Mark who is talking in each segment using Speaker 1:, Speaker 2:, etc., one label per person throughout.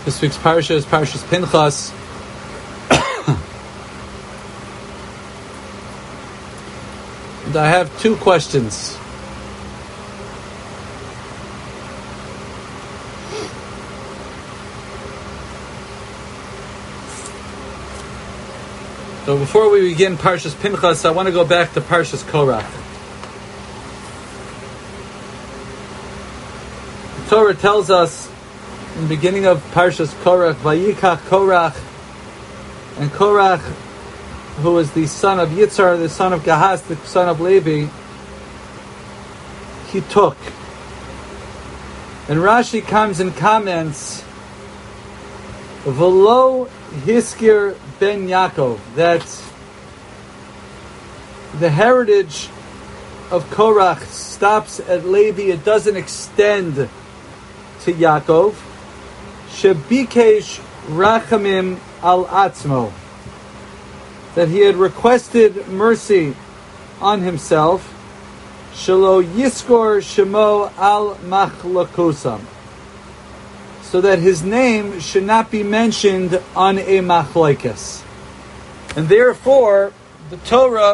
Speaker 1: This week's parsha is Parshas Pinchas. And I have two questions. So before we begin Parshas Pinchas, I want to go back to Parshas Korach. The Torah tells us in the beginning of Parshas Korach, Vayikach Korach, and Korach, who is the son of Yitzhar, the son of Gahas, the son of Levi, he took. And Rashi comes and comments, V'lo Hiskir ben Yaakov, that the heritage of Korach stops at Levi, it doesn't extend to Yaakov. Shebikesh rachamim al atzmo, that he had requested mercy on himself. Shelo yiskor shemo al machlokosam, so that his name should not be mentioned on a machlokes. And therefore, the Torah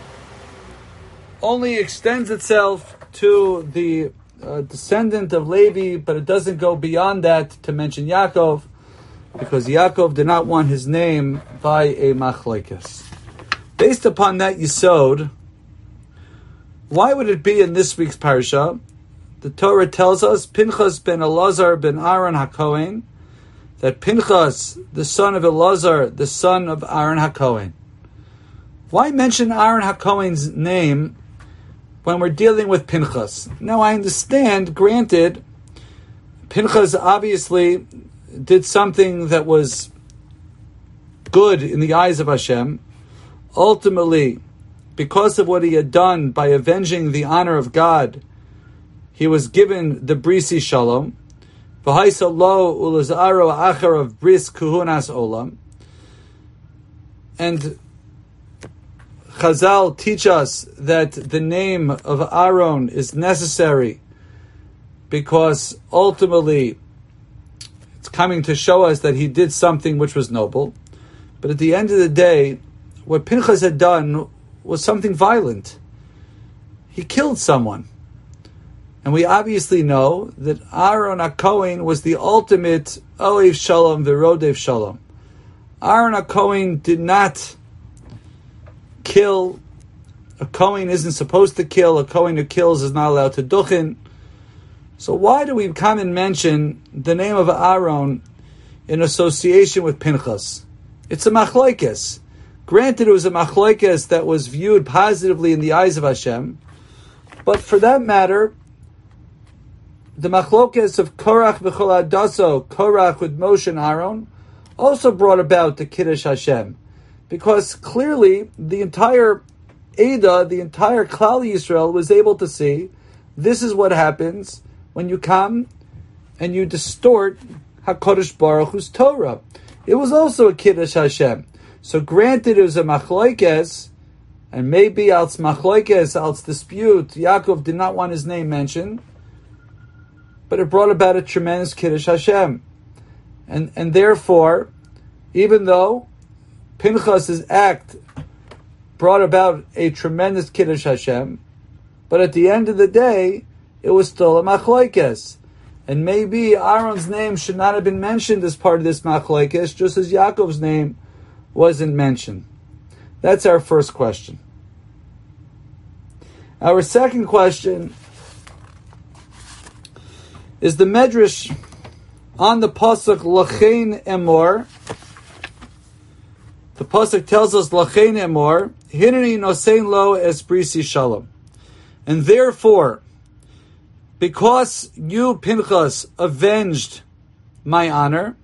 Speaker 1: only extends itself to the descendant of Levi, but it doesn't go beyond that to mention Yaakov, because Yaakov did not want his name by a machlokes. Based upon that yisod, why would it be in this week's parsha? The Torah tells us Pinchas ben Elazar ben Aaron HaKohen, that Pinchas, the son of Elazar, the son of Aaron HaKohen. Why mention Aaron HaKohen's name when we're dealing with Pinchas? Now I understand, granted, Pinchas obviously did something that was good in the eyes of Hashem. Ultimately, because of what he had done by avenging the honor of God, he was given the Brisi Shalom. V'haisa lo ulazaro achar of bris kuhunas olam. And Chazal teach us that the name of Aaron is necessary because ultimately it's coming to show us that he did something which was noble. But at the end of the day, what Pinchas had done was something violent. He killed someone. And we obviously know that Aaron HaKohen was the ultimate Oev Shalom v'Rodev Shalom. Aaron HaKohen did not kill. A Kohen isn't supposed to kill. A Kohen who kills is not allowed to duchen. So why do we come and mention the name of Aaron in association with Pinchas? It's a machlokes. Granted, it was a machlokes that was viewed positively in the eyes of Hashem, but for that matter, the machlokes of Korach b'chol adaso, Korach with Moshe and Aaron, also brought about the Kiddush Hashem. Because clearly, the entire Eidah, the entire Klal Yisrael was able to see, this is what happens when you come and you distort HaKadosh Baruch Hu's Torah. It was also a Kiddush Hashem. So granted it was a machlokes, and maybe als machlokes, als dispute, Yaakov did not want his name mentioned, but it brought about a tremendous Kiddush Hashem. And therefore, even though Pinchas' act brought about a tremendous Kiddush Hashem, but at the end of the day, it was still a machlokes. And maybe Aaron's name should not have been mentioned as part of this machlokes, just as Yaakov's name wasn't mentioned. That's our first question. Our second question is the Medrash on the pasuk Lachein Emor. The pasuk tells us Lachein Emor, Hineni nosein lo es brisi shalom. And therefore, because you, Pinchas, avenged my honor,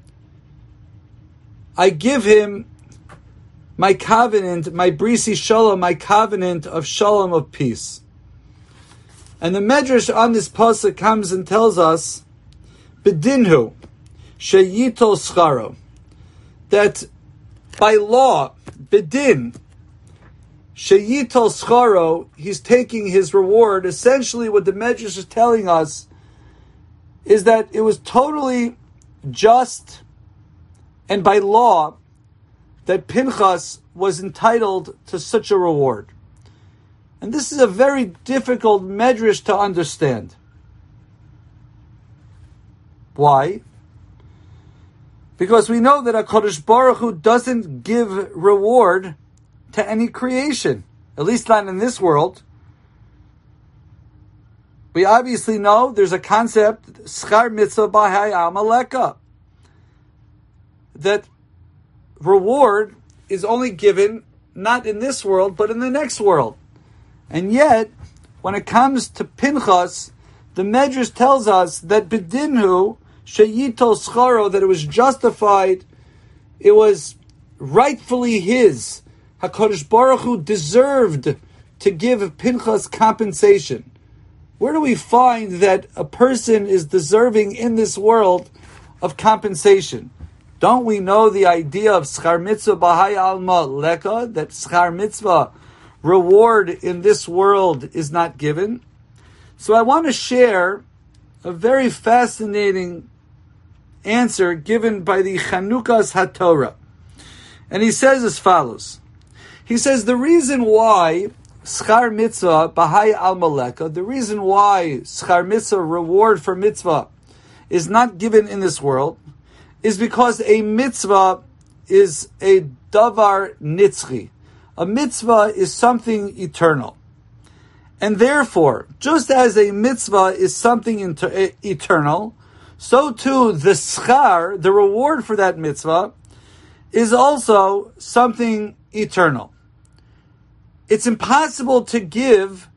Speaker 1: I give him my covenant, my brisi shalom, my covenant of shalom, of peace. And the Medrash on this pasuk comes and tells us, B'dinhu, sheyitol scharo, that by law, B'din, sheyitol scharo, he's taking his reward. Essentially what the Medrash is telling us is that it was totally just and by law that Pinchas was entitled to such a reward. And this is a very difficult medrash to understand. Why? Because we know that HaKadosh Baruch Hu doesn't give reward to any creation, at least not in this world. We obviously know there's a concept, schar mitzvah b'hai amaleka, that reward is only given not in this world, but in the next world. And yet, when it comes to Pinchas, the Medrash tells us that b'dinhu sheyitol scharo, that it was justified, it was rightfully his. HaKadosh Baruch Hu deserved to give Pinchas compensation. Where do we find that a person is deserving in this world of compensation? Don't we know the idea of schar mitzvah b'hai alma leka, that schar mitzvah, reward in this world, is not given? So I want to share a very fascinating answer given by the Chanukas HaTorah. And he says as follows. He says the reason why schar mitzvah b'hai alma leka, the reason why schar mitzvah, reward for mitzvah, is not given in this world, is because a mitzvah is a davar nitzchi. A mitzvah is something eternal. And therefore, just as a mitzvah is something eternal, so too the schar, the reward for that mitzvah, is also something eternal. It's impossible to give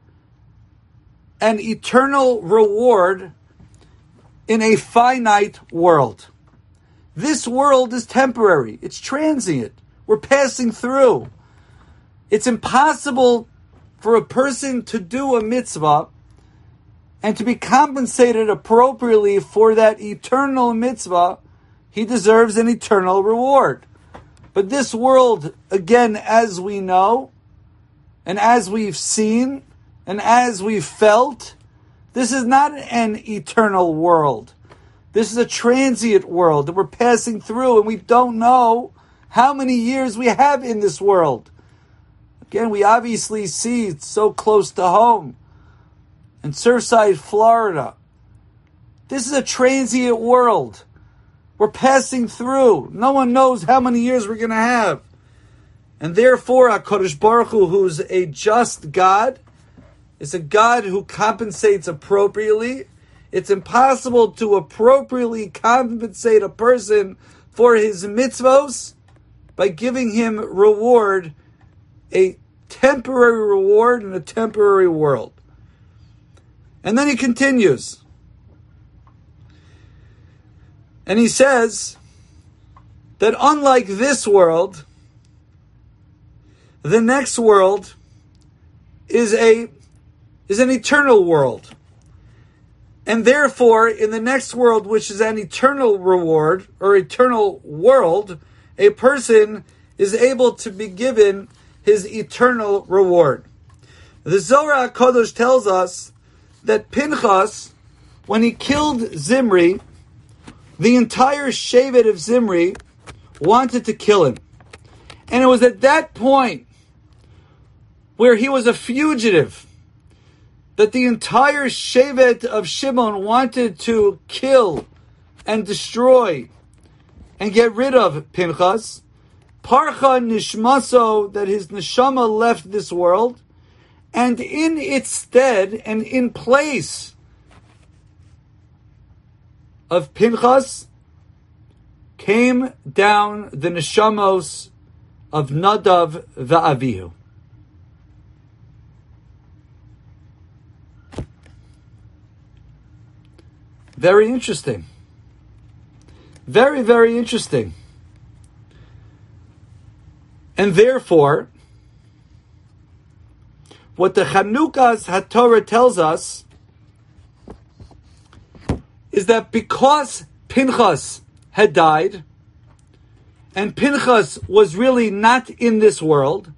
Speaker 1: an eternal reward in a finite world. This world is temporary. It's transient. We're passing through. It's impossible for a person to do a mitzvah and to be compensated appropriately for that eternal mitzvah. He deserves an eternal reward. But this world, again, as we know, and as we've seen, and as we've felt, this is not an eternal world. This is a transient world that we're passing through, and we don't know how many years we have in this world. Again, we obviously see it's so close to home, in Surfside, Florida. This is a transient world. We're passing through. No one knows how many years we're going to have. And therefore, HaKadosh Baruch Hu, who's a just God, is a God who compensates appropriately. It's impossible to appropriately compensate a person for his mitzvos by giving him reward, a temporary reward in a temporary world. And then he continues. And he says that unlike this world, the next world is an eternal world. And therefore, in the next world, which is an eternal reward, or eternal world, a person is able to be given his eternal reward. The Zohar HaKadosh tells us that Pinchas, when he killed Zimri, the entire Shevet of Zimri wanted to kill him. And it was at that point where he was a fugitive that the entire Shevet of Shimon wanted to kill and destroy and get rid of Pinchas. Parcha nishmaso, that his neshama left this world, and in its stead and in place of Pinchas came down the neshamos of Nadav va'Avihu. Very interesting. Very, very interesting. And therefore, what the Chanukas HaTorah tells us is that because Pinchas had died, and Pinchas was really not in this world,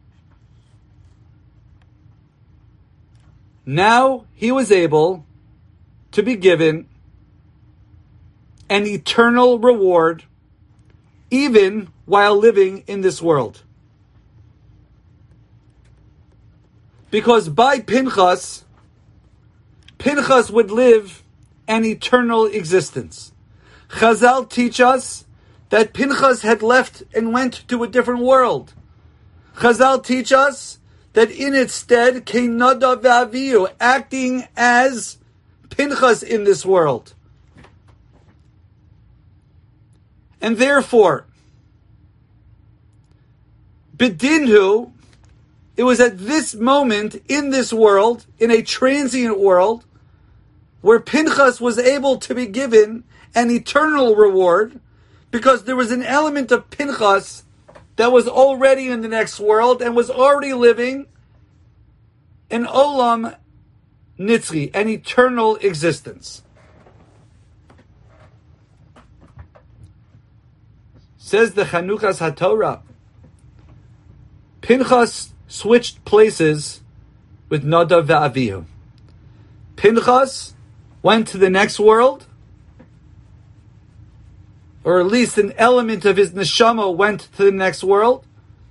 Speaker 1: now he was able to be given an eternal reward even while living in this world. Because by Pinchas would live an eternal existence. Chazal teach us that Pinchas had left and went to a different world. Chazal teach us that in its stead came Nadav ve'Avihu, acting as Pinchas in this world. And therefore, B'dinhu, it was at this moment in this world, in a transient world, where Pinchas was able to be given an eternal reward, because there was an element of Pinchas that was already in the next world and was already living an olam nitzri, an eternal existence. Says the Chanukas HaTorah, Pinchas switched places with Nadav ve'Avihu. Pinchas went to the next world, or at least an element of his neshama went to the next world.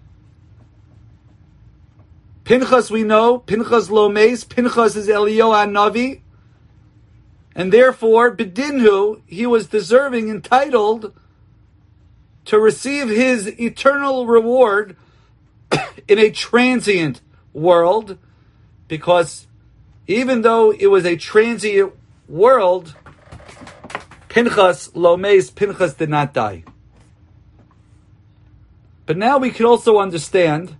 Speaker 1: Pinchas, we know, Pinchas lo meis, Pinchas is Eliyahu HaNavi, and therefore, B'dinhu, he was deserving, entitled to receive his eternal reward in a transient world, because even though it was a transient world, Pinchas lo meis, Pinchas did not die. But now we can also understand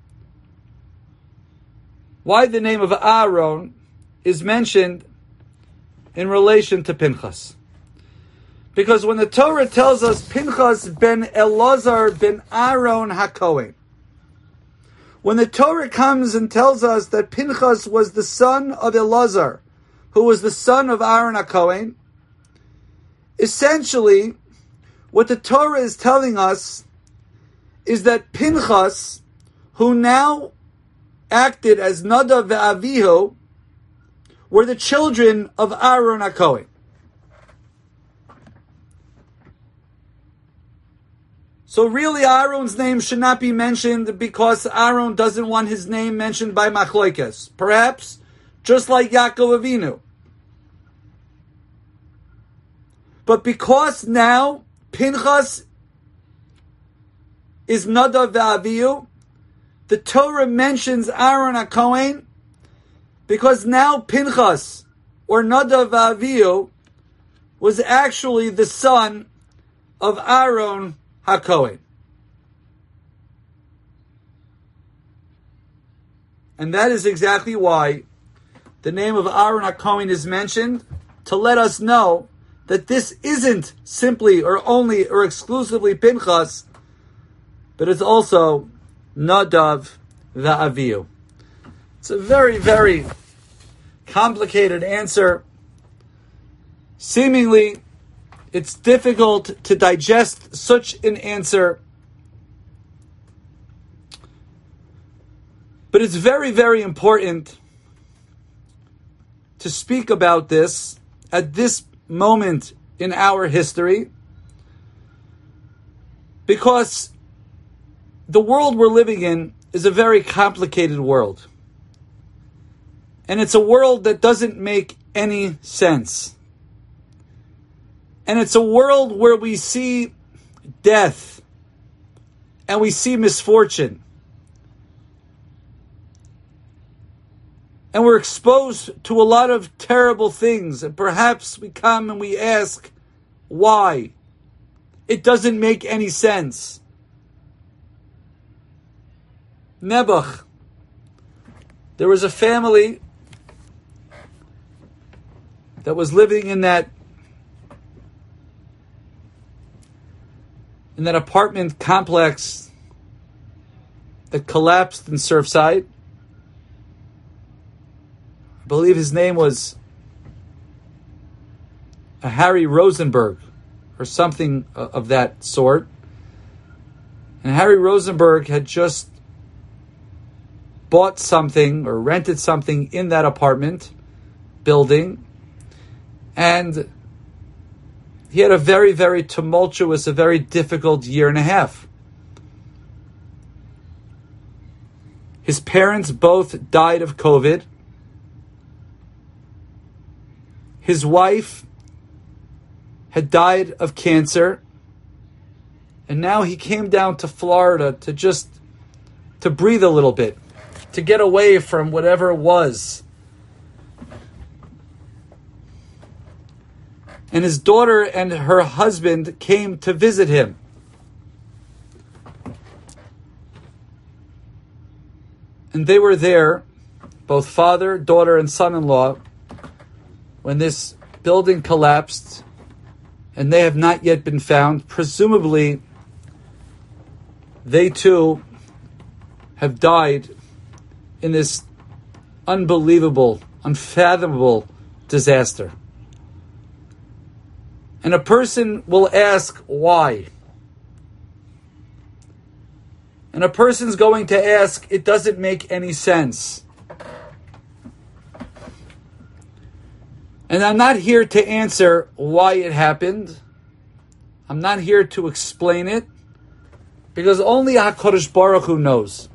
Speaker 1: why the name of Aaron is mentioned in relation to Pinchas. Because when the Torah tells us Pinchas ben Elazar ben Aaron HaKohen, when the Torah comes and tells us that Pinchas was the son of Elazar, who was the son of Aaron HaKohen, essentially, what the Torah is telling us is that Pinchas, who now acted as Nadav ve'Avihu, were the children of Aaron HaKohen. So really Aaron's name should not be mentioned because Aaron doesn't want his name mentioned by Machlokes. Perhaps just like Yaakov Avinu. But because now Pinchas is Nadav ve'Avihu, the Torah mentions Aaron HaKohen because now Pinchas, or Nadav ve'Avihu, was actually the son of Aaron HaKohen. And that is exactly why the name of Aaron HaKohen is mentioned, to let us know that this isn't simply or only or exclusively Pinchas, but it's also Nadav ve'Avihu. It's a very, very complicated answer. Seemingly, it's difficult to digest such an answer, but it's very, very important to speak about this at this moment in our history, because the world we're living in is a very complicated world. And it's a world that doesn't make any sense. And it's a world where we see death and we see misfortune. And we're exposed to a lot of terrible things. And perhaps we come and we ask, why? It doesn't make any sense. Nebuch. There was a family that was living in that apartment complex that collapsed in Surfside. I believe his name was Harry Rosenberg or something of that sort. And Harry Rosenberg had just bought something or rented something in that apartment building, and he had a very, very tumultuous, a very difficult year and a half. His parents both died of COVID. His wife had died of cancer. And now he came down to Florida to breathe a little bit, to get away from whatever it was. And his daughter and her husband came to visit him. And they were there, both father, daughter, and son-in-law, when this building collapsed, and they have not yet been found. Presumably, they too have died in this unbelievable, unfathomable disaster. And a person will ask why. And a person's going to ask, it doesn't make any sense. And I'm not here to answer why it happened. I'm not here to explain it, because only HaKadosh Baruch Hu knows.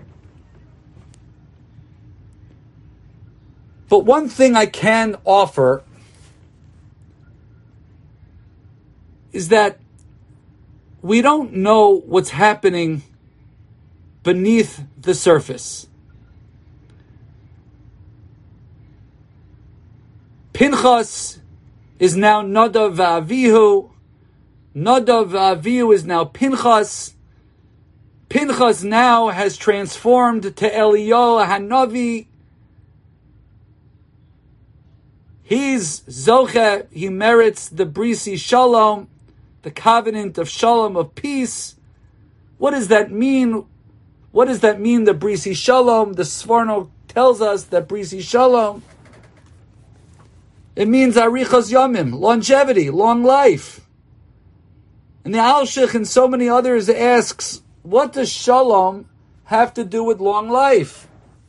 Speaker 1: But one thing I can offer is that we don't know what's happening beneath the surface. Pinchas is now Nadav v'Avihu. Nadav v'Avihu is now Pinchas. Pinchas now has transformed to Eliyahu Hanavi. He's Zoche, he merits the Brisi Shalom, the covenant of Shalom, of peace. What does that mean? What does that mean, the Brisi Shalom? The Sforno tells us that Brisi Shalom, it means Arichas Yomim, longevity, long life. And the Alshich and so many others asks, what does Shalom have to do with long life?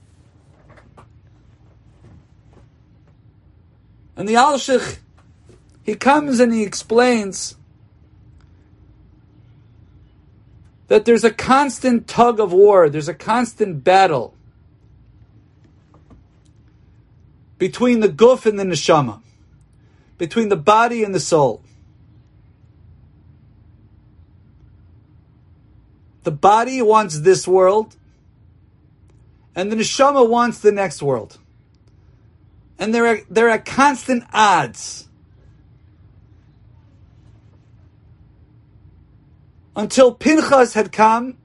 Speaker 1: And the Alshich, he comes and he explains that there's a constant tug of war, there's a constant battle between the guf and the neshama, between the body and the soul. The body wants this world, and the neshama wants the next world. And they're at constant odds. Until Pinchas had come,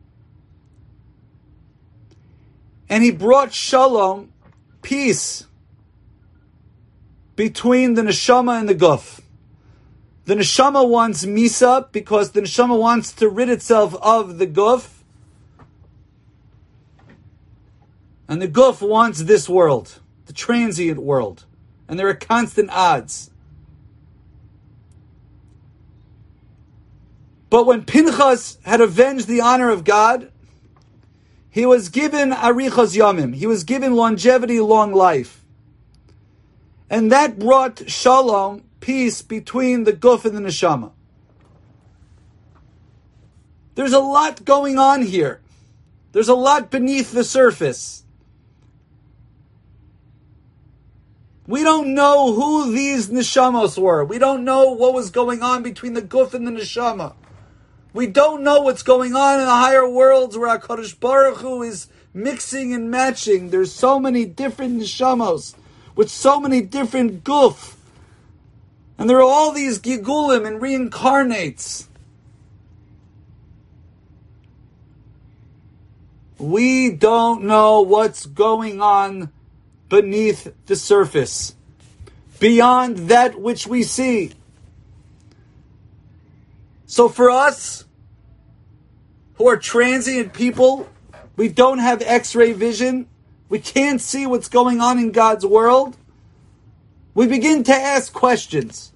Speaker 1: and he brought shalom, peace, between the neshama and the guf. The neshama wants misa because the neshama wants to rid itself of the guf. And the guf wants this world, the transient world. And there are constant odds. But when Pinchas had avenged the honor of God, he was given arichas yamim. He was given longevity, long life. And that brought shalom, peace, between the guf and the neshama. There's a lot going on here. There's a lot beneath the surface. We don't know who these neshamos were. We don't know what was going on between the guf and the neshama. We don't know what's going on in the higher worlds where HaKadosh Baruch Hu is mixing and matching. There's so many different neshamos with so many different guf. And there are all these gigulim and reincarnates. We don't know what's going on beneath the surface, beyond that which we see. So for us, who are transient people, we don't have X-ray vision, we can't see what's going on in God's world, we begin to ask questions.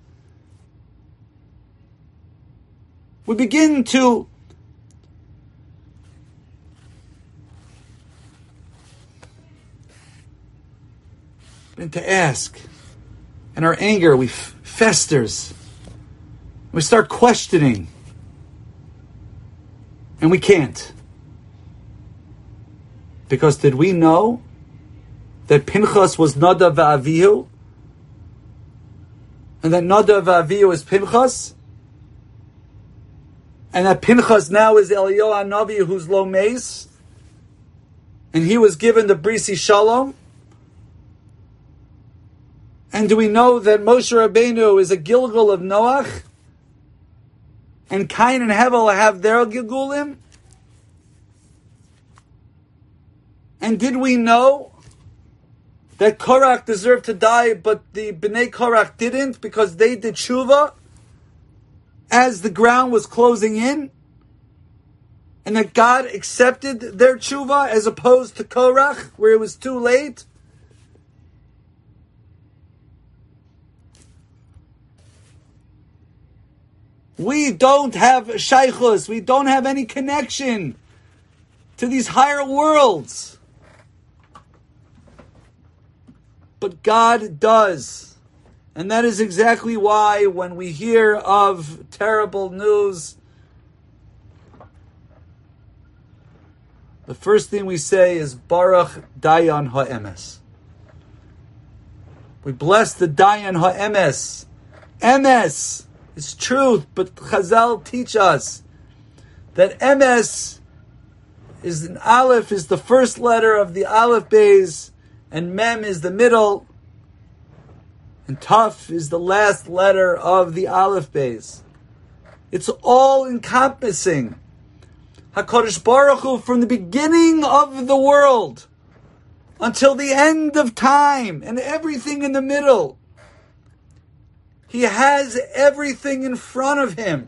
Speaker 1: We begin to ask, and our anger festers. We start questioning. And we can't. Because did we know that Pinchas was Nadav v'Avihu? And that Nadav v'Avihu is Pinchas? And that Pinchas now is Eliyahu HaNavi, who's Lo Meis? And he was given the Brisi Shalom? And do we know that Moshe Rabbeinu is a Gilgul of Noach? And Cain and Hevel have their Gilgulim? And did we know that Korach deserved to die, but the Bnei Korach didn't because they did tshuva as the ground was closing in? And that God accepted their tshuva as opposed to Korach, where it was too late? We don't have shaychus. We don't have any connection to these higher worlds. But God does. And that is exactly why when we hear of terrible news, the first thing we say is Baruch Dayan HaEmes. We bless the Dayan HaEmes. Emes is truth, but Chazal teach us that Emes is an Aleph, is the first letter of the Aleph Beis, and Mem is the middle, and Taf is the last letter of the Aleph Beis. It's all encompassing. HaKadosh Baruch Hu, from the beginning of the world until the end of time and everything in the middle, He has everything in front of Him.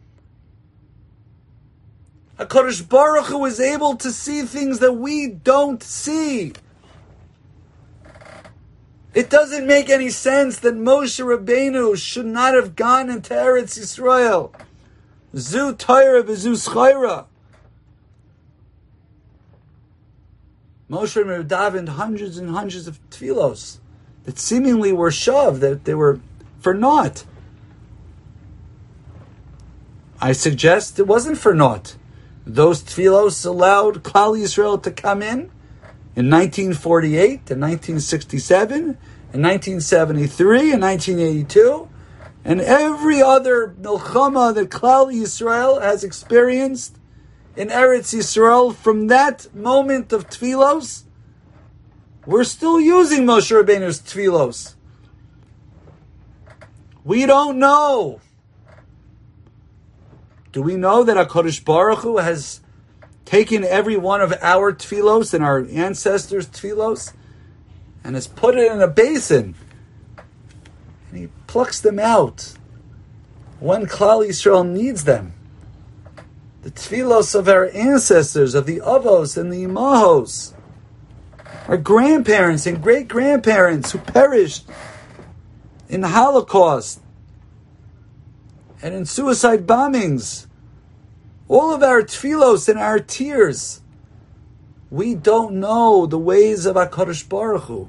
Speaker 1: HaKadosh Baruch Hu is able to see things that we don't see. It doesn't make any sense that Moshe Rabbeinu should not have gone into Eretz Yisrael. Zu Torah v'zu Schayra. Moshe Rabbeinu davened hundreds and hundreds of tefillos that seemingly were shav, that they were for naught. I suggest it wasn't for naught. Those tefillos allowed Klal Yisrael to come in 1948 and 1967 and 1973 and 1982 and every other milchama that Klal Yisrael has experienced in Eretz Yisrael. From that moment of tefillos, we're still using Moshe Rabbeinu's tefillos. We don't know. Do we know that HaKadosh Baruch Hu has taken every one of our tefillos and our ancestors' tefillos and has put it in a basin, and He plucks them out when Klal Yisrael needs them? The tefillos of our ancestors, of the avos and the imahos, our grandparents and great-grandparents who perished in the Holocaust and in suicide bombings, all of our tefillos and our tears. We don't know the ways of HaKadosh Baruch Hu.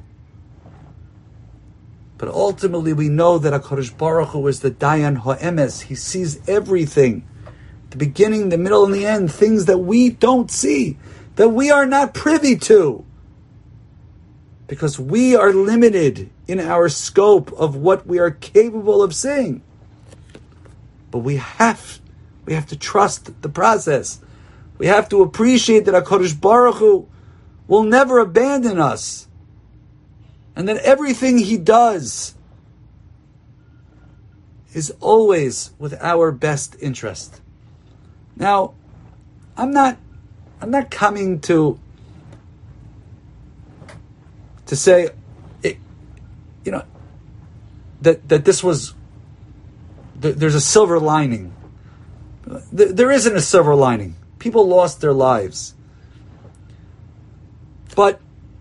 Speaker 1: But ultimately we know that HaKadosh Baruch Hu is the Dayan HaEmes. He sees everything. The beginning, the middle, and the end. Things that we don't see. That we are not privy to. Because we are limited in our scope of what we are capable of seeing. But we have to trust the process. We have to appreciate that HaKadosh Baruch Hu will never abandon us. And that everything He does is always with our best interest. Now, I'm not coming to say, that this was, there's a silver lining. There isn't a silver lining. People lost their lives. But,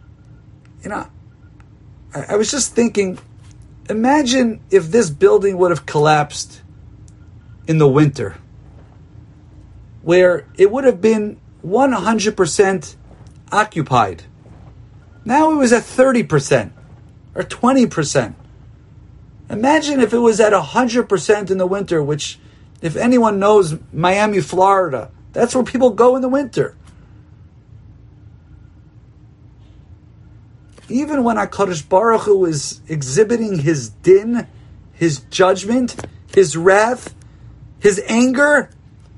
Speaker 1: I was just thinking, imagine if this building would have collapsed in the winter, where it would have been 100% occupied. Now it was at 30% or 20%. Imagine if it was at 100% in the winter, which If anyone knows Miami, Florida, that's where people go in the winter. Even when HaKadosh Baruch Hu is exhibiting his din, his judgment, his wrath, his anger,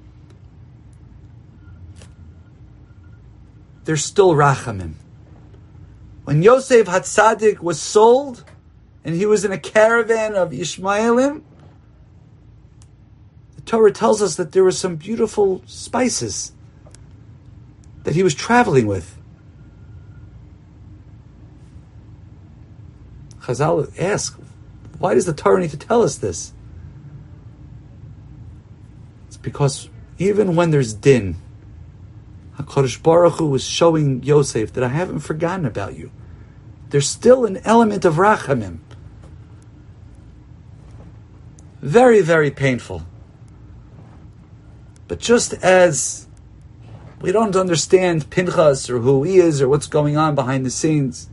Speaker 1: there's still rachamim. When Yosef HaTzadik was sold, and he was in a caravan of Ishmaelim, the Torah tells us that there were some beautiful spices that he was traveling with. Chazal ask, why does the Torah need to tell us this? It's because even when there's din, HaKadosh Baruch Hu was showing Yosef that I haven't forgotten about you. There's still an element of rachamim. Very, very painful. But just as we don't understand Pinchas or who he is or what's going on behind the scenes,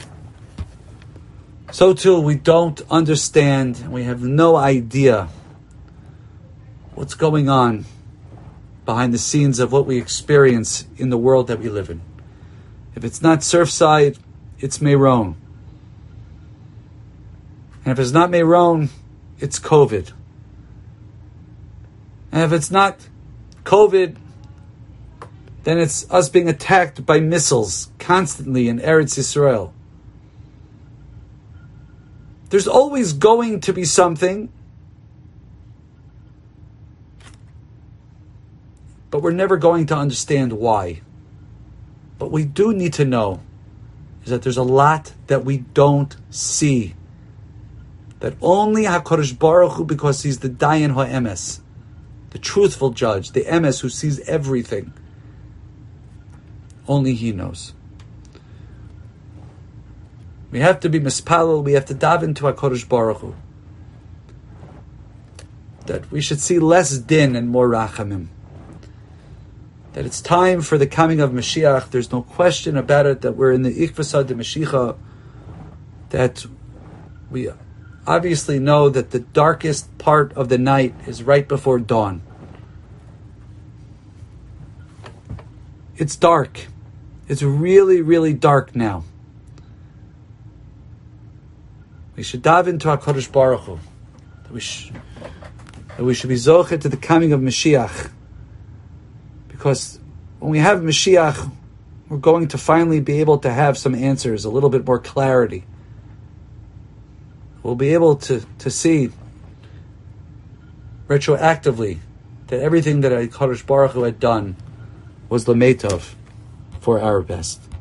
Speaker 1: so too we don't understand and we have no idea what's going on behind the scenes of what we experience in the world that we live in. If it's not Surfside, it's Meron. And if it's not Meron, it's COVID. And if it's not COVID, then it's us being attacked by missiles constantly in Eretz Yisrael. There's always going to be something, but we're never going to understand why. But we do need to know is that there's a lot that we don't see. That only HaKadosh Baruch Hu, because he's the Dayan HaEmes, the truthful judge, the Emes who sees everything, only he knows. We have to be mispalel, we have to dive into HaKadosh Baruch Hu. That we should see less din and more rachamim. That it's time for the coming of Mashiach. There's no question about it that we're in the Ikvasad de Mashiach. That we obviously know that the darkest part of the night is right before dawn. It's dark. It's really, really dark now. We should dive into HaKadosh Baruch Hu. That we should be zocheh to the coming of Mashiach. Because when we have Mashiach, we're going to finally be able to have some answers, a little bit more clarity. We'll be able to see retroactively that everything that HaKadosh Baruch Hu had done was l'meitov, for our best.